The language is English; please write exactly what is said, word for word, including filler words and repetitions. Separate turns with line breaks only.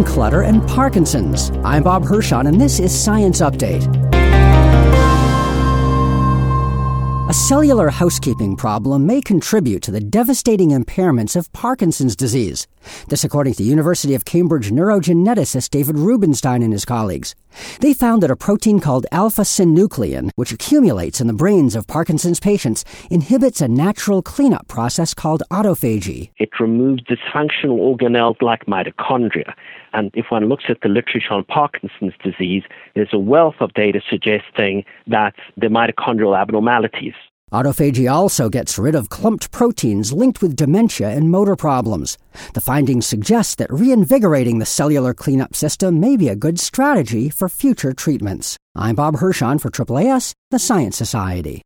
brain clutter and Parkinson's. I'm Bob Hirschon, and this is Science Update. A cellular housekeeping problem may contribute to the devastating impairments of Parkinson's disease. This according to University of Cambridge neurogeneticist David Rubenstein and his colleagues. They found that a protein called alpha-synuclein, which accumulates in the brains of Parkinson's patients, inhibits a natural cleanup process called autophagy.
It removes dysfunctional organelles like mitochondria. And if one looks at the literature on Parkinson's disease, there's a wealth of data suggesting that the mitochondrial abnormalities.
Autophagy also gets rid of clumped proteins linked with dementia and motor problems. The findings suggest that reinvigorating the cellular cleanup system may be a good strategy for future treatments. I'm Bob Hirschon for A A A S, the Science Society.